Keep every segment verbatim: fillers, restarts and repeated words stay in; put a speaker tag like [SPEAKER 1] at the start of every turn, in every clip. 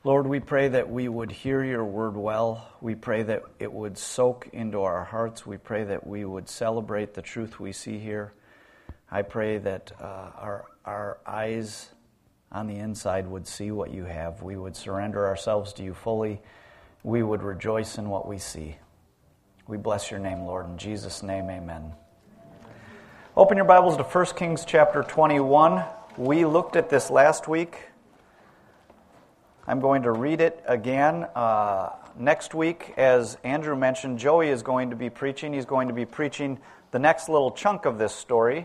[SPEAKER 1] Lord, we pray that we would hear your word well. We pray that it would soak into our hearts. We pray that we would celebrate the truth we see here. I pray that uh, our, our eyes on the inside would see what you have. We would surrender ourselves to you fully. We would rejoice in what we see. We bless your name, Lord. In Jesus' name, amen. Open your Bibles to First Kings chapter twenty-one. We looked at this last week. I'm going to read it again. Uh, next week, as Andrew mentioned, Joey is going to be preaching. He's going to be preaching the next little chunk of this story.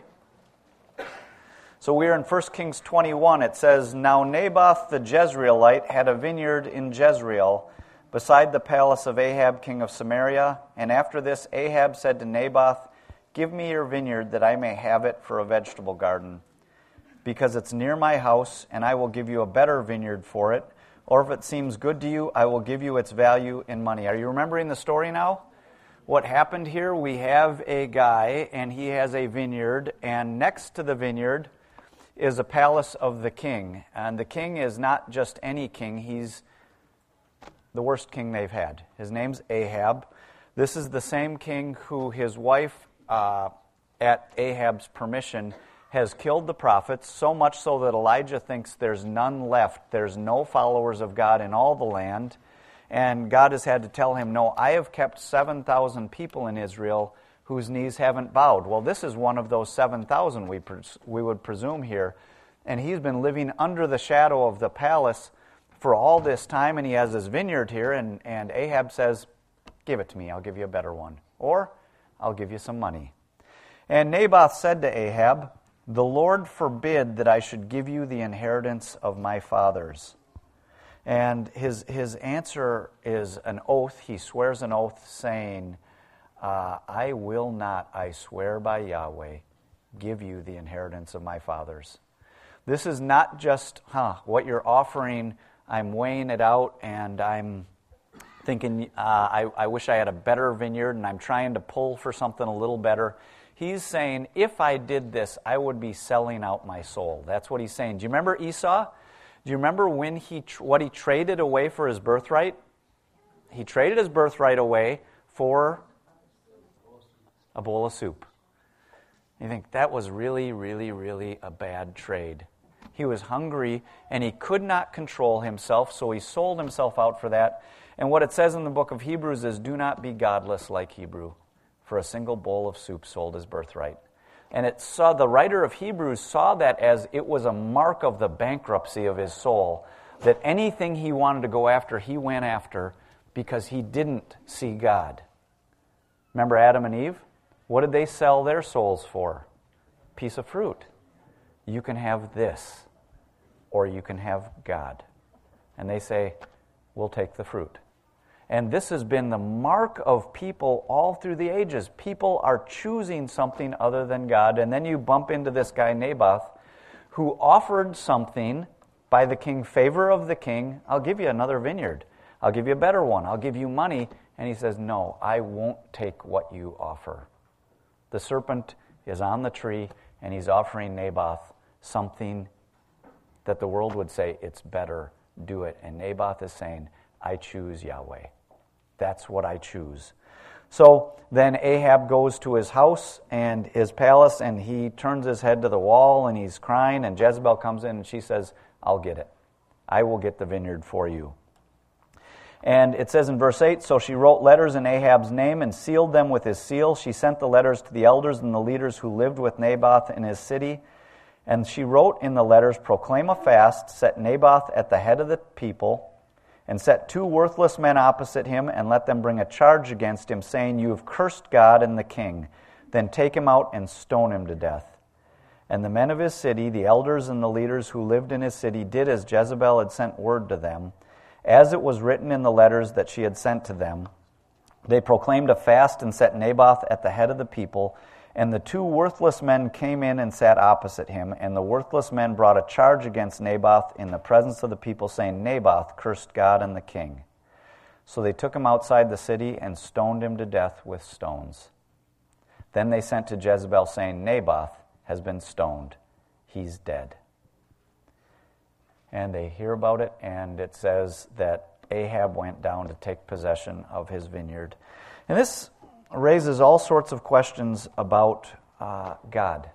[SPEAKER 1] So we're in First Kings twenty-one. It says, Now Naboth the Jezreelite had a vineyard in Jezreel, beside the palace of Ahab, king of Samaria. And after this, Ahab said to Naboth, Give me your vineyard, that I may have it for a vegetable garden, because it's near my house, and I will give you a better vineyard for it. Or if it seems good to you, I will give you its value in money. Are you remembering the story now? What happened here, we have a guy, and he has a vineyard, and next to the vineyard is a palace of the king. And the king is not just any king, he's the worst king they've had. His name's Ahab. This is the same king who his wife, uh, at Ahab's permission, has killed the prophets, so much so that Elijah thinks there's none left. There's no followers of God in all the land. And God has had to tell him, no, I have kept seven thousand people in Israel whose knees haven't bowed. Well, this is one of those seven thousand we, pres- we would presume here. And he's been living under the shadow of the palace for all this time, and he has his vineyard here, and, and Ahab says, give it to me, I'll give you a better one. Or, I'll give you some money. And Naboth said to Ahab, The Lord forbid that I should give you the inheritance of my fathers. And his his answer is an oath. He swears an oath saying, uh, I will not, I swear by Yahweh, give you the inheritance of my fathers. This is not just, huh, what you're offering, I'm weighing it out and I'm thinking, uh, I, I wish I had a better vineyard and I'm trying to pull for something a little better. He's saying, if I did this, I would be selling out my soul. That's what he's saying. Do you remember Esau? Do you remember when he what he traded away for his birthright? He traded his birthright away for a bowl of soup. You think, that was really, really, really a bad trade. He was hungry, and he could not control himself, so he sold himself out for that. And what it says in the book of Hebrews is, do not be godless like Hebrew. For a single bowl of soup sold his birthright. And it saw the writer of Hebrews saw that as it was a mark of the bankruptcy of his soul, that anything he wanted to go after, he went after because he didn't see God. Remember Adam and Eve? What did they sell their souls for? Piece of fruit. You can have this, or you can have God. And they say, we'll take the fruit. And this has been the mark of people all through the ages. People are choosing something other than God. And then you bump into this guy Naboth, who offered something by the king, favor of the king. I'll give you another vineyard. I'll give you a better one. I'll give you money. And he says, no, I won't take what you offer. The serpent is on the tree, and he's offering Naboth something that the world would say, it's better, do it. And Naboth is saying, I choose Yahweh. That's what I choose. So then Ahab goes to his house and his palace, and he turns his head to the wall, and he's crying, and Jezebel comes in, and she says, I'll get it. I will get the vineyard for you. And it says in verse eight, so she wrote letters in Ahab's name and sealed them with his seal. She sent the letters to the elders and the leaders who lived with Naboth in his city. And she wrote in the letters, proclaim a fast, set Naboth at the head of the people, and set two worthless men opposite him, and let them bring a charge against him, saying, you have cursed God and the king. Then take him out and stone him to death. And the men of his city, the elders and the leaders who lived in his city, did as Jezebel had sent word to them, as it was written in the letters that she had sent to them. They proclaimed a fast and set Naboth at the head of the people, and the two worthless men came in and sat opposite him, and the worthless men brought a charge against Naboth in the presence of the people, saying, Naboth cursed God and the king. So they took him outside the city and stoned him to death with stones. Then they sent to Jezebel, saying, Naboth has been stoned. He's dead. and they hear about it, and it says that Ahab went down to take possession of his vineyard. And this raises all sorts of questions about uh, God.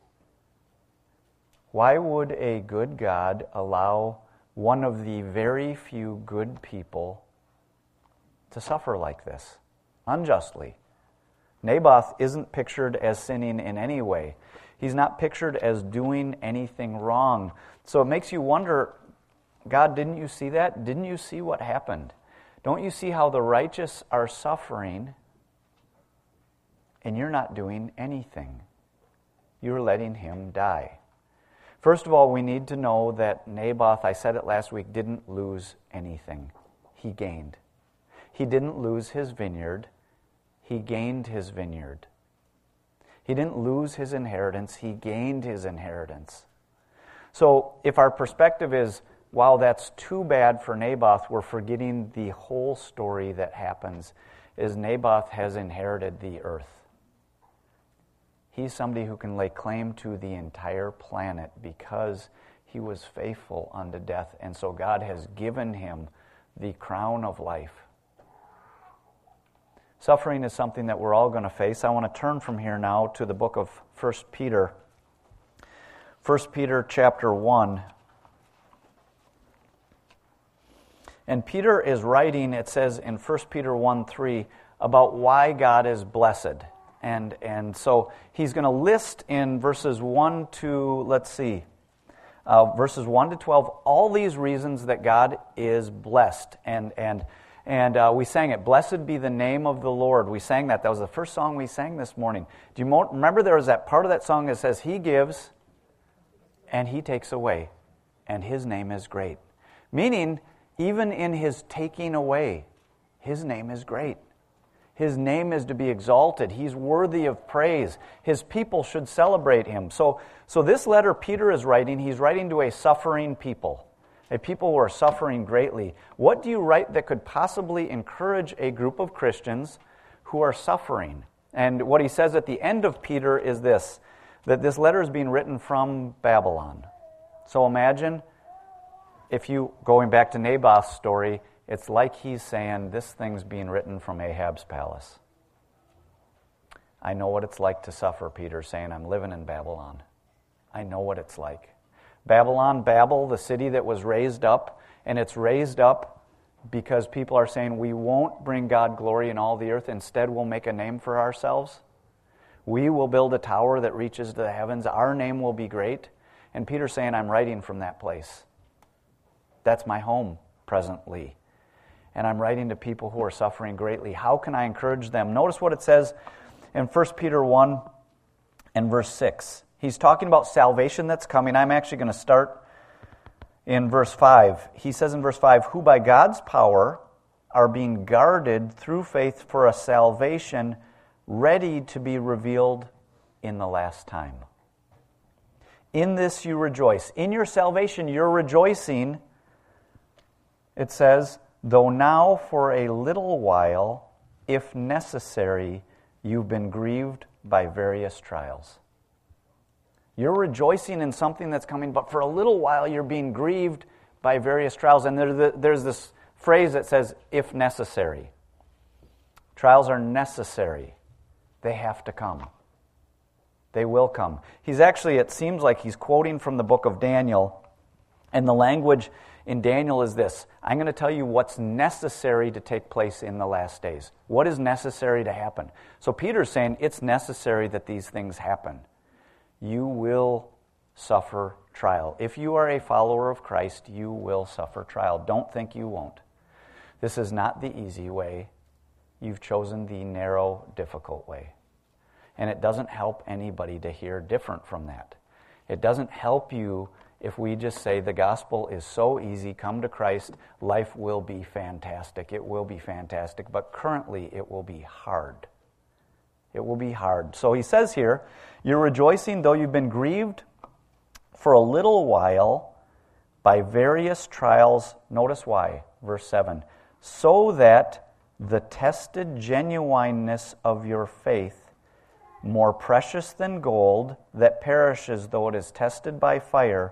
[SPEAKER 1] Why would a good God allow one of the very few good people to suffer like this, unjustly? Naboth isn't pictured as sinning in any way. He's not pictured as doing anything wrong. So it makes you wonder, God, didn't you see that? Didn't you see what happened? Don't you see how the righteous are suffering and you're not doing anything? You're letting him die. First of all, we need to know that Naboth, I said it last week, didn't lose anything. He gained. He didn't lose his vineyard. He gained his vineyard. He didn't lose his inheritance. He gained his inheritance. So if our perspective is, wow, that's too bad for Naboth, we're forgetting the whole story that happens, is Naboth has inherited the earth. He's somebody who can lay claim to the entire planet because he was faithful unto death, and so God has given him the crown of life. Suffering is something that we're all going to face. I want to turn from here now to the book of First Peter. First Peter chapter one. And Peter is writing, it says in First Peter one three, about why God is blessed. And, and so he's going to list in verses one to, let's see, uh, verses one to twelve, all these reasons that God is blessed. And and And uh, we sang it, "Blessed be the name of the Lord." We sang that. That was the first song we sang this morning. Do you mo- remember there was that part of that song that says, He gives and He takes away, and His name is great. Meaning, even in His taking away, His name is great. His name is to be exalted. He's worthy of praise. His people should celebrate Him. So, so this letter Peter is writing, he's writing to a suffering people. A people who are suffering greatly. What do you write that could possibly encourage a group of Christians who are suffering? And what he says at the end of Peter is this, that this letter is being written from Babylon. So imagine, if you, going back to Naboth's story, it's like he's saying, this thing's being written from Ahab's palace. I know what it's like to suffer, Peter's saying. I'm living in Babylon. I know what it's like. Babylon, Babel, the city that was raised up, and it's raised up because people are saying, we won't bring God glory in all the earth. Instead, we'll make a name for ourselves. We will build a tower that reaches to the heavens. Our name will be great. And Peter's saying, I'm writing from that place. That's my home presently. And I'm writing to people who are suffering greatly. How can I encourage them? Notice what it says in First Peter one and verse six. He's talking about salvation that's coming. I'm actually going to start in verse five. He says in verse five, who by God's power are being guarded through faith for a salvation ready to be revealed in the last time. In this you rejoice. In your salvation you're rejoicing. It says, though now for a little while, if necessary, you've been grieved by various trials. You're rejoicing in something that's coming, but for a little while you're being grieved by various trials. And there's this phrase that says, if necessary. Trials are necessary. They have to come. They will come. He's actually, it seems like he's quoting from the book of Daniel. And the language in Daniel is this. I'm going to tell you what's necessary to take place in the last days. What is necessary to happen? So Peter's saying it's necessary that these things happen. You will suffer trial. If you are a follower of Christ, you will suffer trial. Don't think you won't. This is not the easy way. You've chosen the narrow, difficult way. And it doesn't help anybody to hear different from that. It doesn't help you if we just say the gospel is so easy, come to Christ, life will be fantastic. It will be fantastic, but currently it will be hard. It will be hard. So he says here, you're rejoicing though you've been grieved for a little while by various trials. Notice why. Verse seven. So that the tested genuineness of your faith, more precious than gold that perishes though it is tested by fire,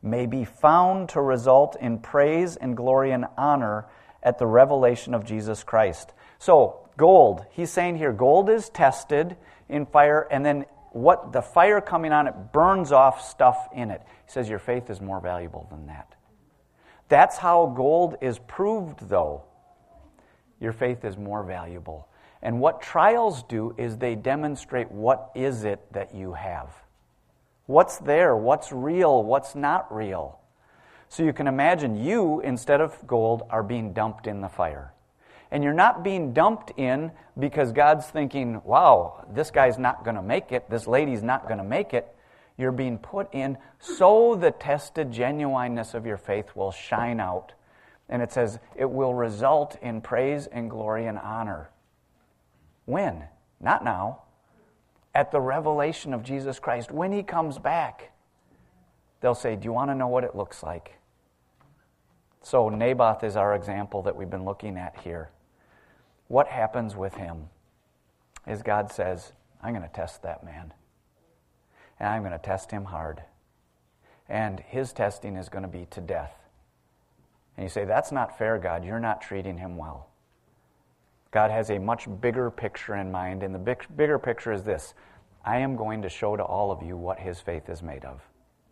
[SPEAKER 1] may be found to result in praise and glory and honor at the revelation of Jesus Christ. So, gold, he's saying here, gold is tested in fire, and then what the fire coming on it burns off stuff in it. He says your faith is more valuable than that. That's how gold is proved, though. Your faith is more valuable. And what trials do is they demonstrate what is it that you have. What's there? What's real? What's not real? So you can imagine you, instead of gold, are being dumped in the fire. And you're not being dumped in because God's thinking, wow, this guy's not going to make it, this lady's not going to make it. You're being put in so the tested genuineness of your faith will shine out. And it says it will result in praise and glory and honor. When? Not now. At the revelation of Jesus Christ, when He comes back, they'll say, do you want to know what it looks like? So Naboth is our example that we've been looking at here. What happens with him is God says, I'm going to test that man. And I'm going to test him hard. And his testing is going to be to death. And you say, that's not fair, God. You're not treating him well. God has a much bigger picture in mind, and the big, bigger picture is this. I am going to show to all of you what his faith is made of.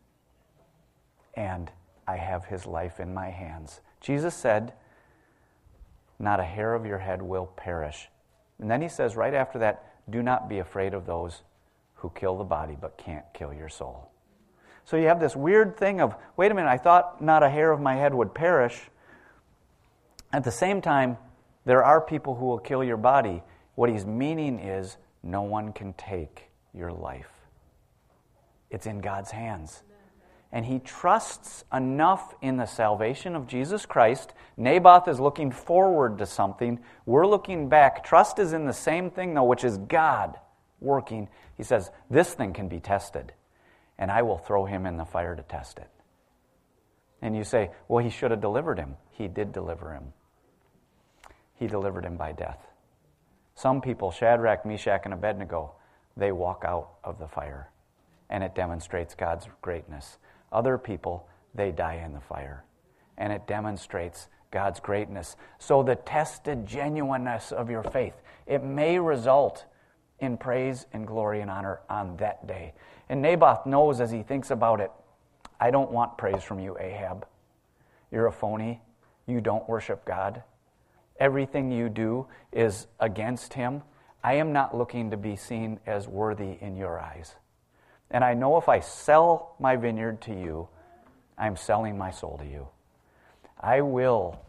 [SPEAKER 1] And I have his life in my hands. Jesus said, not a hair of your head will perish. And then he says right after that, do not be afraid of those who kill the body but can't kill your soul. So you have this weird thing of, wait a minute, I thought not a hair of my head would perish. At the same time, there are people who will kill your body. What he's meaning is no one can take your life. It's in God's hands. And he trusts enough in the salvation of Jesus Christ. Naboth is looking forward to something. We're looking back. Trust is in the same thing, though, which is God working. He says, this thing can be tested, and I will throw him in the fire to test it. And you say, well, he should have delivered him. He did deliver him. He delivered him by death. Some people, Shadrach, Meshach, and Abednego, they walk out of the fire, and it demonstrates God's greatness. Other people, they die in the fire, and it demonstrates God's greatness. So the tested genuineness of your faith, it may result in praise and glory and honor on that day. And Naboth knows as he thinks about it, I don't want praise from you, Ahab. You're a phony. You don't worship God. Everything you do is against him. I am not looking to be seen as worthy in your eyes. And I know if I sell my vineyard to you, I'm selling my soul to you. I will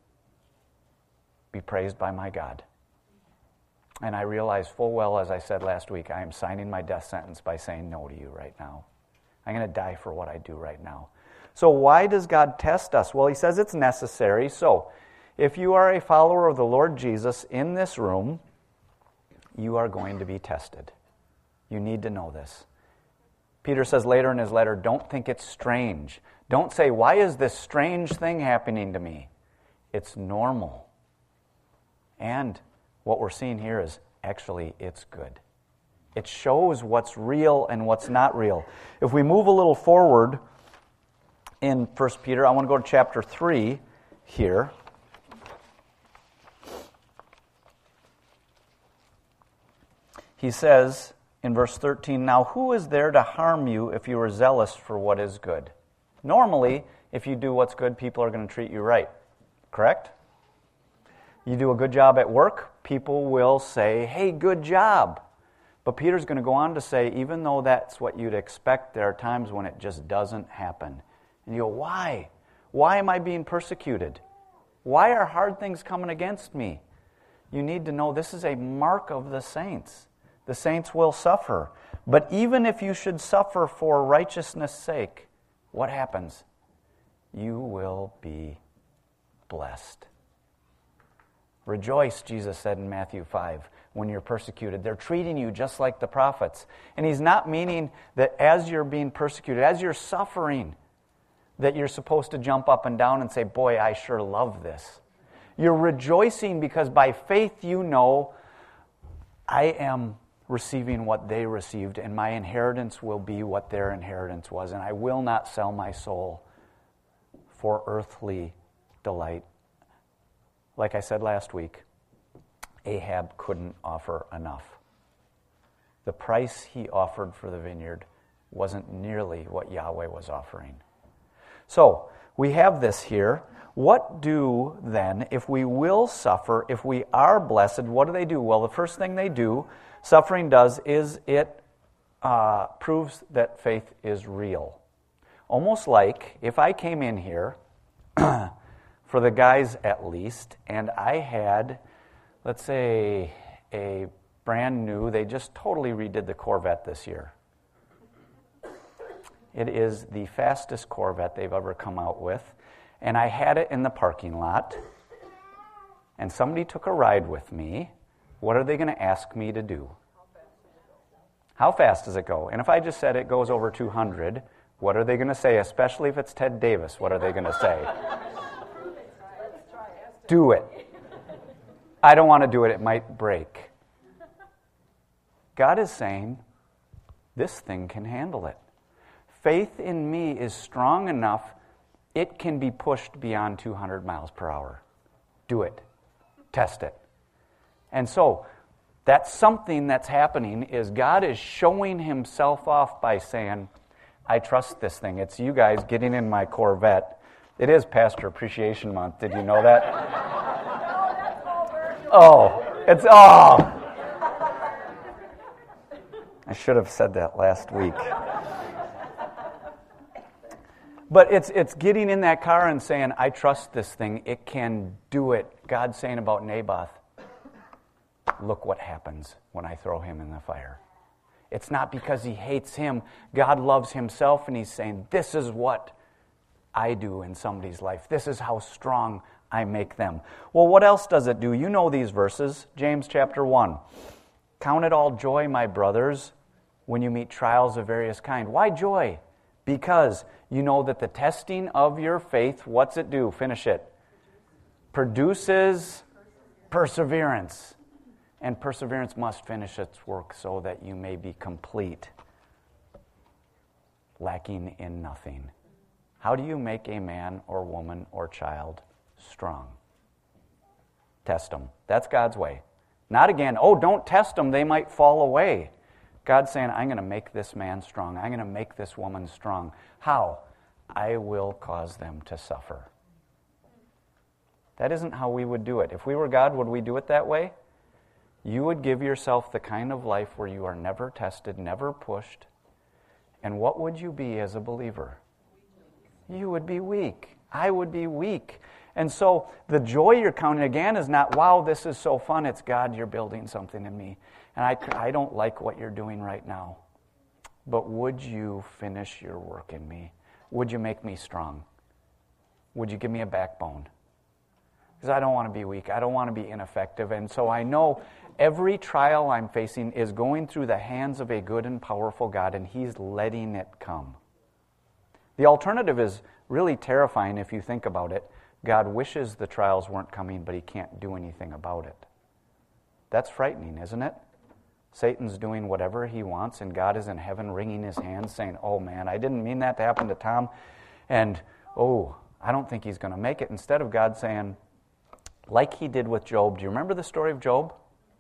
[SPEAKER 1] be praised by my God. And I realize full well, as I said last week, I am signing my death sentence by saying no to you right now. I'm going to die for what I do right now. So why does God test us? Well, he says it's necessary. So if you are a follower of the Lord Jesus in this room, you are going to be tested. You need to know this. Peter says later in his letter, don't think it's strange. Don't say, why is this strange thing happening to me? It's normal. And what we're seeing here is actually it's good. It shows what's real and what's not real. If we move a little forward in First Peter, I want to go to chapter three here. He says in verse thirteen, now who is there to harm you if you are zealous for what is good? Normally, if you do what's good, people are going to treat you right. Correct? You do a good job at work, people will say, hey, good job. But Peter's going to go on to say, even though that's what you'd expect, there are times when it just doesn't happen. And you go, why? Why am I being persecuted? Why are hard things coming against me? You need to know this is a mark of the saints. The saints will suffer. But even if you should suffer for righteousness' sake, what happens? You will be blessed. Rejoice, Jesus said in Matthew five, when you're persecuted. They're treating you just like the prophets. And he's not meaning that as you're being persecuted, as you're suffering, that you're supposed to jump up and down and say, boy, I sure love this. You're rejoicing because by faith you know I am receiving what they received, and my inheritance will be what their inheritance was, and I will not sell my soul for earthly delight. Like I said last week, Ahab couldn't offer enough. The price he offered for the vineyard wasn't nearly what Yahweh was offering. So, we have this here. What do then, if we will suffer, if we are blessed, what do they do? Well, the first thing they do, suffering does, is it uh, proves that faith is real. Almost like if I came in here, for the guys at least, and I had, let's say, a brand new, they just totally redid the Corvette this year. It is the fastest Corvette they've ever come out with. And I had it in the parking lot. And somebody took a ride with me. What are they going to ask me to do? How fast does it go? And if I just said it goes over two hundred, what are they going to say? Especially if it's Ted Davis, what are they going to say? Do it. I don't want to do it. It might break. God is saying, this thing can handle it. Faith in me is strong enough, it can be pushed beyond two hundred miles per hour. Do it. Test it. And so, that's something that's happening, is God is showing himself off by saying, I trust this thing. It's you guys getting in my Corvette. It is Pastor Appreciation Month. Did you know that? Oh, it's, oh. I should have said that last week. But it's it's getting in that car and saying, I trust this thing. It can do it. God's saying about Naboth, look what happens when I throw him in the fire. It's not because he hates him. God loves himself, and he's saying, this is what I do in somebody's life. This is how strong I make them. Well, what else does it do? You know these verses. James chapter one. Count it all joy, my brothers, when you meet trials of various kind. Why joy? Because you know that the testing of your faith, what's it do? Finish it. Produces perseverance. And perseverance must finish its work so that you may be complete, lacking in nothing. How do you make a man or woman or child strong? Test them. That's God's way. Not again, oh, don't test them, they might fall away. God's saying, I'm going to make this man strong. I'm going to make this woman strong. How? I will cause them to suffer. That isn't how we would do it. If we were God, would we do it that way? You would give yourself the kind of life where you are never tested, never pushed. And what would you be as a believer? You would be weak. I would be weak. And so the joy you're counting again is not, wow, this is so fun. It's, God, you're building something in me. And I, I don't like what you're doing right now. But would you finish your work in me? Would you make me strong? Would you give me a backbone? Because I don't want to be weak. I don't want to be ineffective. And so I know every trial I'm facing is going through the hands of a good and powerful God, and he's letting it come. The alternative is really terrifying if you think about it. God wishes the trials weren't coming, but he can't do anything about it. That's frightening, isn't it? Satan's doing whatever he wants, and God is in heaven wringing his hands saying, oh man, I didn't mean that to happen to Tom, and oh, I don't think he's going to make it. Instead of God saying, like he did with Job, do you remember the story of Job?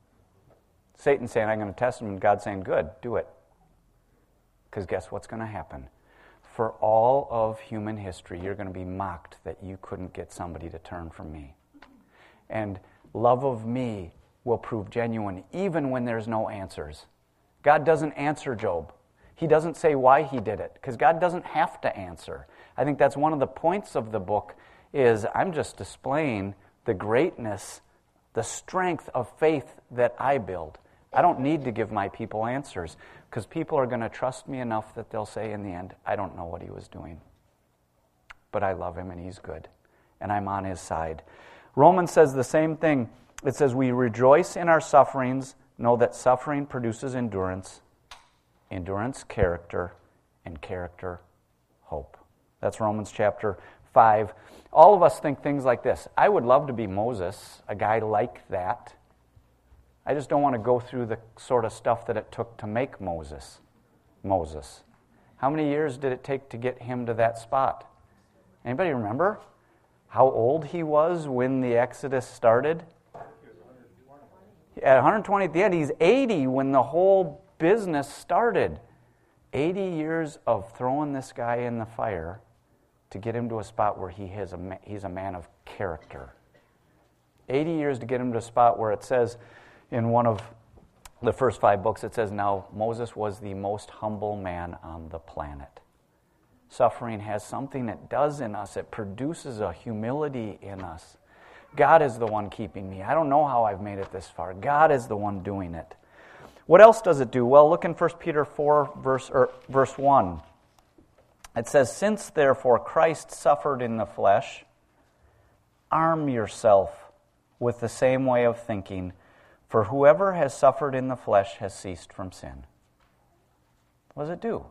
[SPEAKER 1] Satan saying, I'm going to test him, and God saying, good, do it. Because guess what's going to happen? For all of human history, you're going to be mocked that you couldn't get somebody to turn from me. And love of me will prove genuine even when there's no answers. God doesn't answer Job. He doesn't say why he did it, because God doesn't have to answer. I think that's one of the points of the book, is I'm just displaying the greatness, the strength of faith that I build. I don't need to give my people answers, because people are going to trust me enough that they'll say in the end, I don't know what he was doing. But I love him and he's good. And I'm on his side. Romans says the same thing. It says, we rejoice in our sufferings, know that suffering produces endurance, endurance, character, and character, hope. That's Romans chapter five. All of us think things like this. I would love to be Moses, a guy like that. I just don't want to go through the sort of stuff that it took to make Moses. Moses. How many years did it take to get him to that spot? Anybody remember how old he was when the Exodus started? At one hundred twenty at the end, he's eighty when the whole business started. eighty years of throwing this guy in the fire to get him to a spot where he has a, he's a man of character. eighty years to get him to a spot where it says in one of the first five books, it says, now Moses was the most humble man on the planet. Suffering has something it does in us. It produces a humility in us. God is the one keeping me. I don't know how I've made it this far. God is the one doing it. What else does it do? Well, look in First Peter four, verse, or, verse one. It says, since therefore Christ suffered in the flesh, arm yourself with the same way of thinking, for whoever has suffered in the flesh has ceased from sin. What does it do?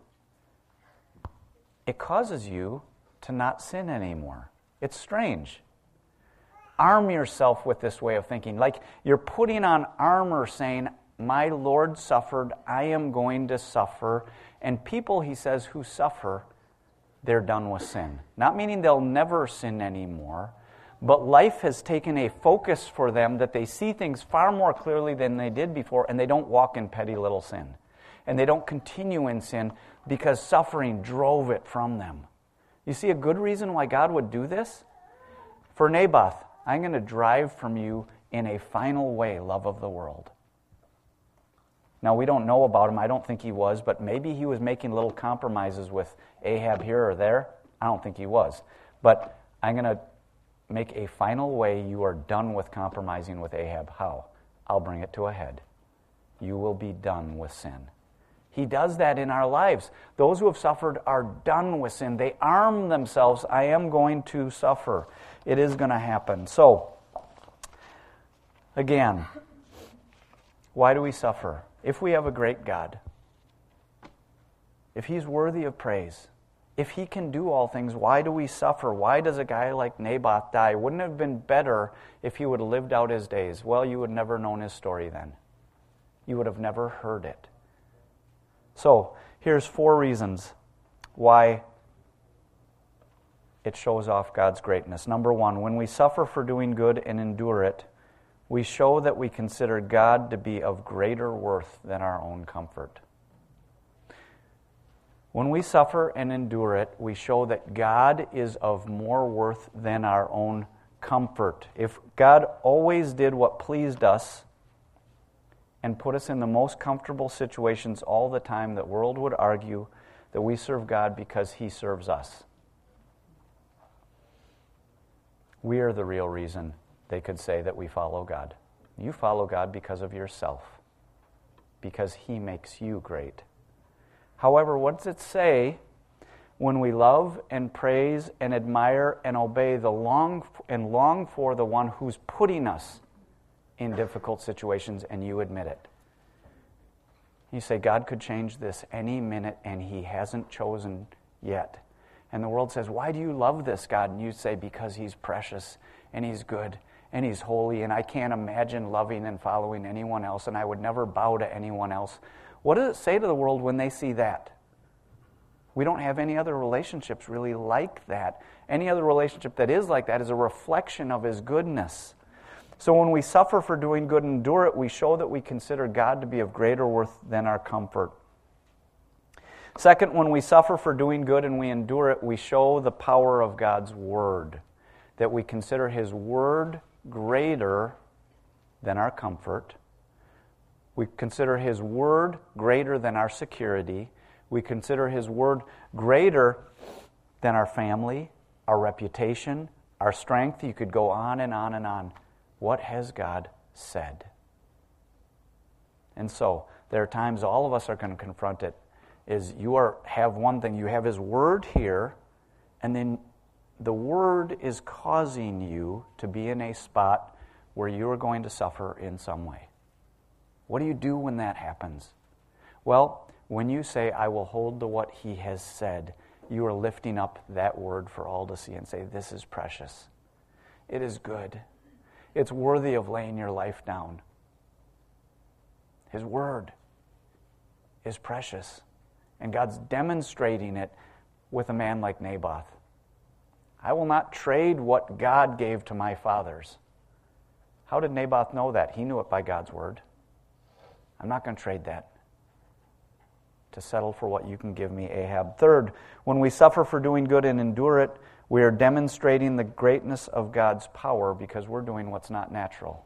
[SPEAKER 1] It causes you to not sin anymore. It's strange. Arm yourself with this way of thinking. Like you're putting on armor saying, my Lord suffered, I am going to suffer. And people, he says, who suffer, they're done with sin. Not meaning they'll never sin anymore, but life has taken a focus for them that they see things far more clearly than they did before, and they don't walk in petty little sin. And they don't continue in sin because suffering drove it from them. You see a good reason why God would do this? For Naboth, I'm going to drive from you in a final way love of the world. Now, we don't know about him. I don't think he was, but maybe he was making little compromises with Ahab here or there. I don't think he was. But I'm going to make a final way you are done with compromising with Ahab. How? I'll bring it to a head. You will be done with sin. He does that in our lives. Those who have suffered are done with sin. They arm themselves. I am going to suffer. It is going to happen. So, again, why do we suffer? If we have a great God, if He's worthy of praise, if He can do all things, why do we suffer? Why does a guy like Naboth die? Wouldn't it have been better if he would have lived out his days? Well, you would never known his story then. You would have never heard it. So, here's four reasons why it shows off God's greatness. Number one, when we suffer for doing good and endure it, we show that we consider God to be of greater worth than our own comfort. When we suffer and endure it, we show that God is of more worth than our own comfort. If God always did what pleased us and put us in the most comfortable situations all the time, the world would argue that we serve God because He serves us. We are the real reason they could say that we follow God. You follow God because of yourself, because He makes you great. However, what does it say when we love and praise and admire and obey the long and long for the one who's putting us in difficult situations and you admit it? You say, God could change this any minute and He hasn't chosen yet. And the world says, why do you love this God? And you say, because He's precious and He's good and He's holy and I can't imagine loving and following anyone else and I would never bow to anyone else. What does it say to the world when they see that? We don't have any other relationships really like that. Any other relationship that is like that is a reflection of His goodness. So when we suffer for doing good and endure it, we show that we consider God to be of greater worth than our comfort. Second, when we suffer for doing good and we endure it, we show the power of God's Word, that we consider His Word greater than our comfort. We consider His Word greater than our security. We consider His Word greater than our family, our reputation, our strength. You could go on and on and on. What has God said? And so, there are times all of us are going to confront it, is you are have one thing, you have His Word here, and then the Word is causing you to be in a spot where you are going to suffer in some way. What do you do when that happens? Well, when you say, I will hold to what He has said, you are lifting up that Word for all to see and say, this is precious. It is good. It's worthy of laying your life down. His word is precious. And God's demonstrating it with a man like Naboth. I will not trade what God gave to my fathers. How did Naboth know that? He knew it by God's word. I'm not going to trade that to settle for what you can give me, Ahab. Third, when we suffer for doing good and endure it, we are demonstrating the greatness of God's power because we're doing what's not natural.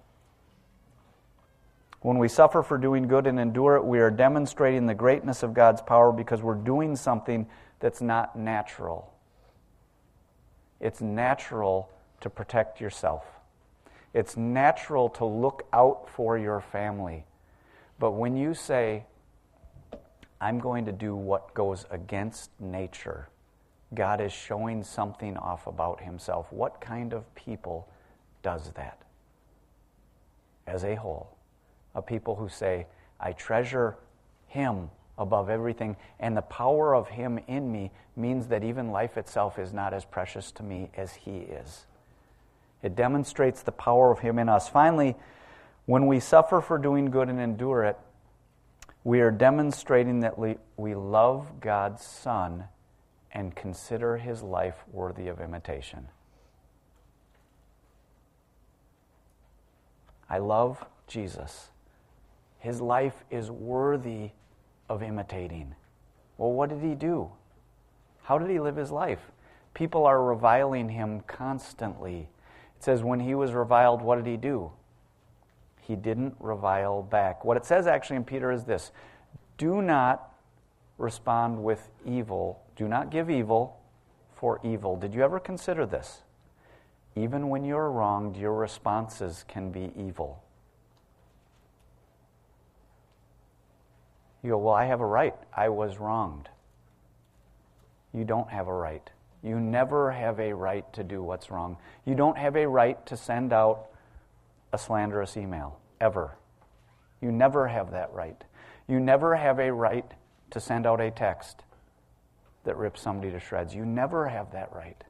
[SPEAKER 1] When we suffer for doing good and endure it, we are demonstrating the greatness of God's power because we're doing something that's not natural. It's natural to protect yourself. It's natural to look out for your family. But when you say, I'm going to do what goes against nature, God is showing something off about himself. What kind of people does that? As a whole, a people who say, I treasure him above everything, and the power of him in me means that even life itself is not as precious to me as he is. It demonstrates the power of him in us. Finally, when we suffer for doing good and endure it, we are demonstrating that we, we love God's Son and consider his life worthy of imitation. I love Jesus. His life is worthy of imitating. Well, what did he do? How did he live his life? People are reviling him constantly. It says when he was reviled, what did he do? He didn't revile back. What it says actually in Peter is this: do not respond with evil. Do not give evil for evil. Did you ever consider this? Even when you're wronged, your responses can be evil. You go, well, I have a right. I was wronged. You don't have a right. You never have a right to do what's wrong. You don't have a right to send out a slanderous email, ever. You never have that right. You never have a right to send out a text that rips somebody to shreds. You never have that right.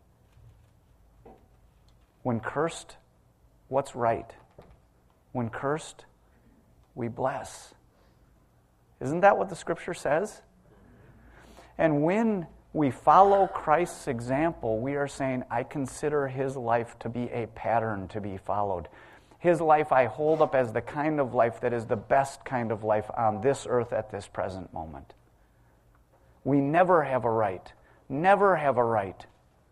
[SPEAKER 1] When cursed, what's right? When cursed, we bless. Isn't that what the Scripture says? And when we follow Christ's example, we are saying, I consider his life to be a pattern to be followed. His life I hold up as the kind of life that is the best kind of life on this earth at this present moment. We never have a right, never have a right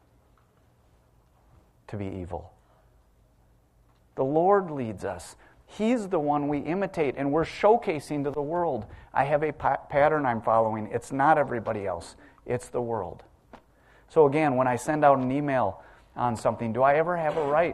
[SPEAKER 1] to be evil. The Lord leads us. He's the one we imitate, and we're showcasing to the world. I have a pa- pattern I'm following. It's not everybody else. It's the world. So again, when I send out an email on something, do I ever have a right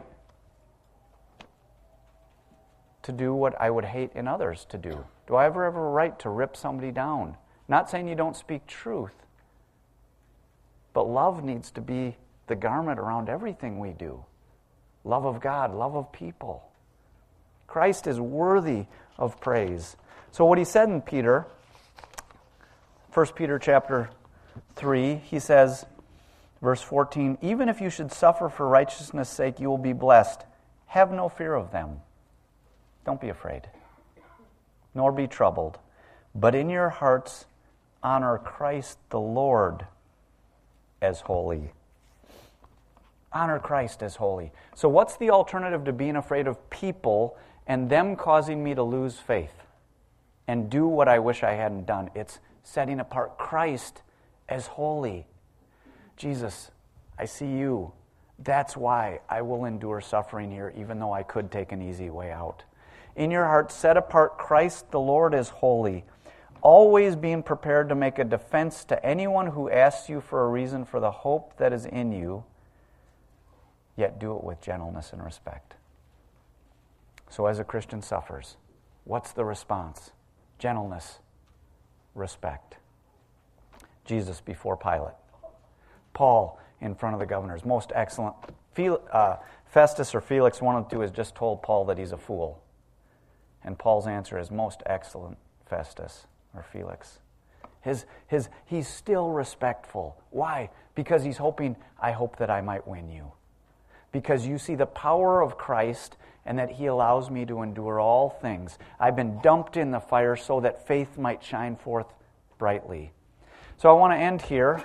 [SPEAKER 1] to do what I would hate in others to do? Do I ever have a right to rip somebody down? Not saying you don't speak truth, but love needs to be the garment around everything we do. Love of God, love of people. Christ is worthy of praise. So what he said in Peter, First Peter chapter three, he says, verse fourteen, even if you should suffer for righteousness' sake, you will be blessed. Have no fear of them. Don't be afraid, nor be troubled. But in your hearts, honor Christ the Lord as holy. Honor Christ as holy. So what's the alternative to being afraid of people and them causing me to lose faith and do what I wish I hadn't done? It's setting apart Christ as holy. Jesus, I see you. That's why I will endure suffering here, even though I could take an easy way out. In your heart, set apart Christ the Lord as holy, always being prepared to make a defense to anyone who asks you for a reason for the hope that is in you, yet do it with gentleness and respect. So as a Christian suffers, what's the response? Gentleness, respect. Jesus before Pilate. Paul in front of the governors. Most excellent. Fel- uh, Festus or Felix, one of the two, has just told Paul that he's a fool. And Paul's answer is, most excellent, Festus or Felix. His, his, he's still respectful. Why? Because he's hoping, I hope that I might win you. because you see the power of Christ and that he allows me to endure all things. I've been dumped in the fire so that faith might shine forth brightly. So I want to end here.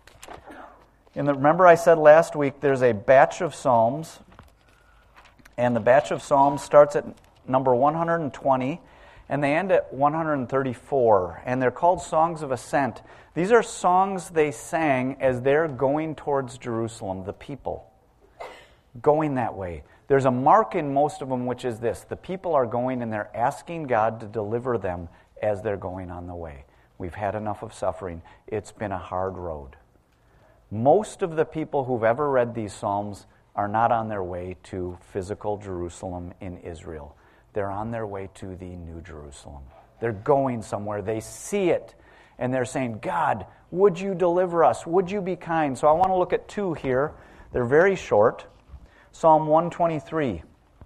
[SPEAKER 1] In the, remember I said last week there's a batch of Psalms, and the batch of Psalms starts at number one hundred twenty, and they end at one hundred thirty-four, and they're called Songs of Ascent. These are songs they sang as they're going towards Jerusalem, the people, going that way. There's a mark in most of them, which is this: the people are going and they're asking God to deliver them as they're going on the way. We've had enough of suffering. It's been a hard road. Most of the people who've ever read these Psalms are not on their way to physical Jerusalem in Israel. They're on their way to the New Jerusalem. They're going somewhere. They see it, and they're saying, God, would you deliver us? Would you be kind? So I want to look at two here. They're very short. Psalm one twenty-three.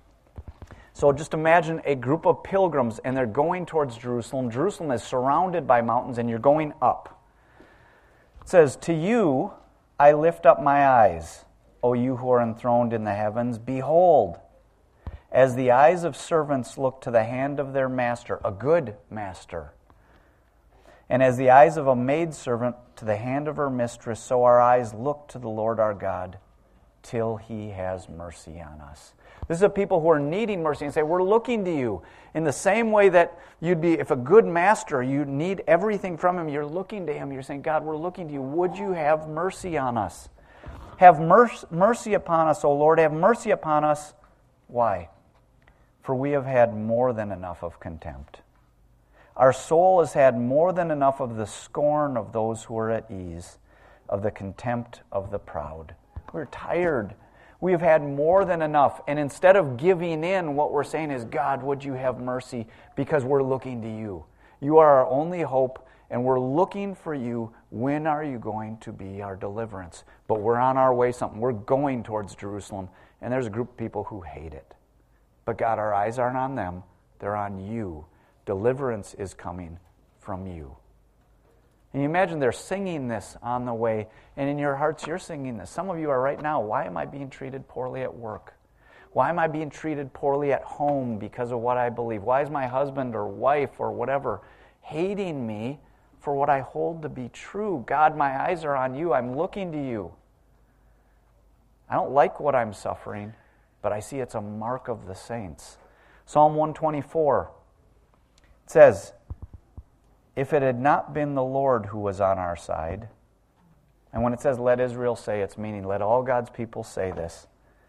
[SPEAKER 1] So just imagine a group of pilgrims, and they're going towards Jerusalem. Jerusalem is surrounded by mountains, and you're going up. It says, to you I lift up my eyes, O you who are enthroned in the heavens. Behold, as the eyes of servants look to the hand of their master, a good master, and as the eyes of a maidservant to the hand of her mistress, so our eyes look to the Lord our God till he has mercy on us. This is a people who are needing mercy and say, we're looking to you. In the same way that you'd be, if a good master, you need everything from him, you're looking to him, you're saying, God, we're looking to you. Would you have mercy on us? Have mercy upon us, O Lord, have mercy upon us. Why? For we have had more than enough of contempt. Our soul has had more than enough of the scorn of those who are at ease, of the contempt of the proud. We're tired. We have had more than enough. And instead of giving in, what we're saying is, God, would you have mercy? Because we're looking to you. You are our only hope, and we're looking for you. When are you going to be our deliverance? But we're on our way something. We're going towards Jerusalem, and there's a group of people who hate it. But God, our eyes aren't on them. They're on you. Deliverance is coming from you. And you imagine they're singing this on the way, and in your hearts you're singing this. Some of you are right now, why am I being treated poorly at work? Why am I being treated poorly at home because of what I believe? Why is my husband or wife or whatever hating me for what I hold to be true? God, my eyes are on you. I'm looking to you. I don't like what I'm suffering, but I see it's a mark of the saints. Psalm one twenty-four, it says, if it had not been the Lord who was on our side, and when it says let Israel say, it's meaning let all God's people say this.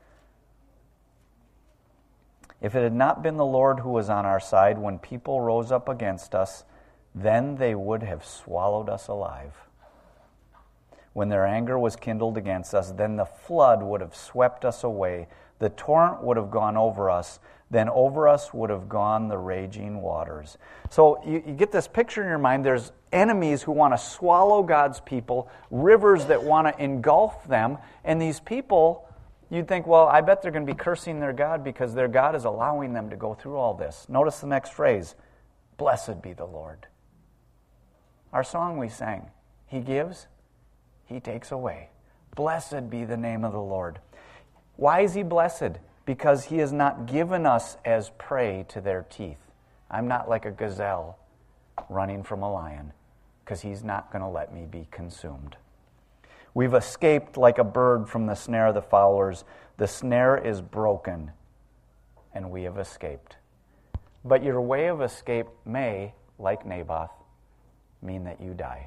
[SPEAKER 1] If it had not been the Lord who was on our side when people rose up against us, then they would have swallowed us alive. When their anger was kindled against us, then the flood would have swept us away. The torrent would have gone over us. Then over us would have gone the raging waters. So you, you get this picture in your mind. There's enemies who want to swallow God's people, rivers that want to engulf them, and these people, you'd think, well, I bet they're going to be cursing their God because their God is allowing them to go through all this. Notice the next phrase, blessed be the Lord. Our song we sang, He gives, He takes away. Blessed be the name of the Lord. Why is He blessed? Because He has not given us as prey to their teeth. I'm not like a gazelle running from a lion, because He's not going to let me be consumed. We've escaped like a bird from the snare of the fowlers. The snare is broken, and we have escaped. But your way of escape may, like Naboth, mean that you die.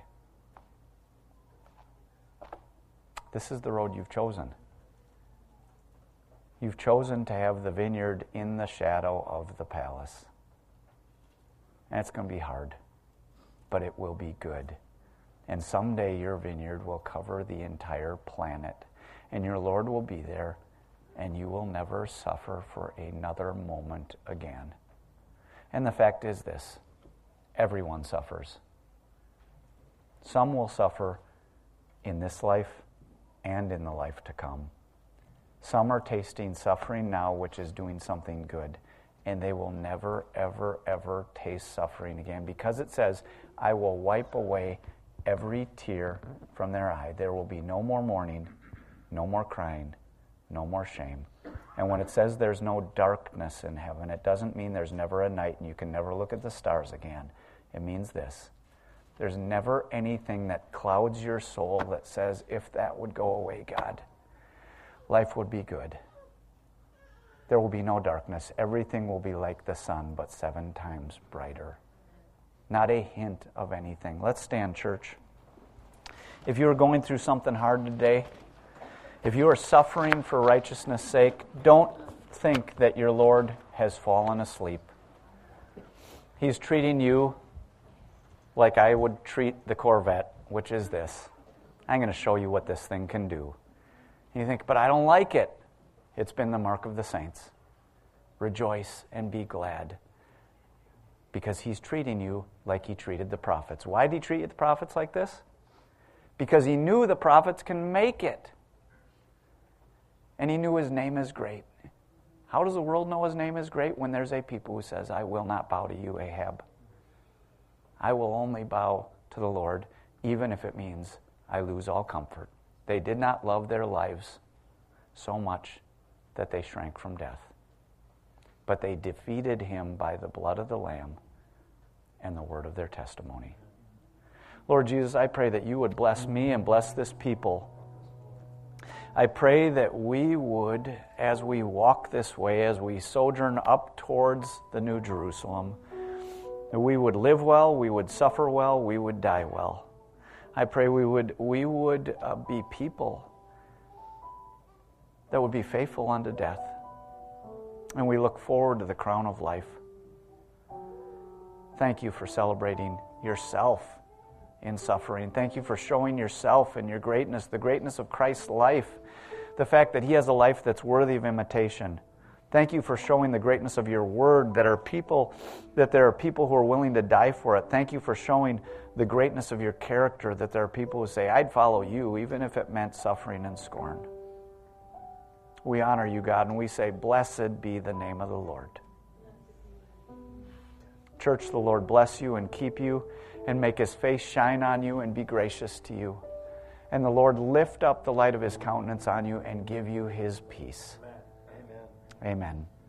[SPEAKER 1] This is the road you've chosen. You've chosen to have the vineyard in the shadow of the palace. And it's going to be hard, but it will be good. And someday your vineyard will cover the entire planet, and your Lord will be there, and you will never suffer for another moment again. And the fact is this, everyone suffers. Some will suffer in this life and in the life to come. Some are tasting suffering now, which is doing something good, and they will never, ever, ever taste suffering again, because it says, I will wipe away every tear from their eye. There will be no more mourning, no more crying, no more shame. And when it says there's no darkness in heaven, it doesn't mean there's never a night and you can never look at the stars again. It means this: there's never anything that clouds your soul that says, if that would go away, God, life would be good. There will be no darkness. Everything will be like the sun, but seven times brighter. Not a hint of anything. Let's stand, church. If you are going through something hard today, if you are suffering for righteousness' sake, don't think that your Lord has fallen asleep. He's treating you like I would treat the Corvette, which is this: I'm going to show you what this thing can do. And you think, but I don't like it. It's been the mark of the saints. Rejoice and be glad, because he's treating you like he treated the prophets. Why did he treat the prophets like this? Because he knew the prophets can make it. And he knew his name is great. How does the world know his name is great? When there's a people who says, I will not bow to you, Ahab. I will only bow to the Lord, even if it means I lose all comfort. They did not love their lives so much that they shrank from death. But they defeated him by the blood of the Lamb and the word of their testimony. Lord Jesus, I pray that you would bless me and bless this people. I pray that we would, as we walk this way, as we sojourn up towards the New Jerusalem, that we would live well, we would suffer well, we would die well. I pray we would we would uh, be people that would be faithful unto death. And we look forward to the crown of life. Thank you for celebrating yourself in suffering. Thank you for showing yourself and your greatness, the greatness of Christ's life, the fact that he has a life that's worthy of imitation. Thank you for showing the greatness of your word, that are people, that there are people who are willing to die for it. Thank you for showing the greatness of your character, that there are people who say, I'd follow you, even if it meant suffering and scorn. We honor you, God, and we say, blessed be the name of the Lord. Church, the Lord bless you and keep you and make his face shine on you and be gracious to you. And the Lord lift up the light of his countenance on you and give you his peace. Amen. Amen. Amen.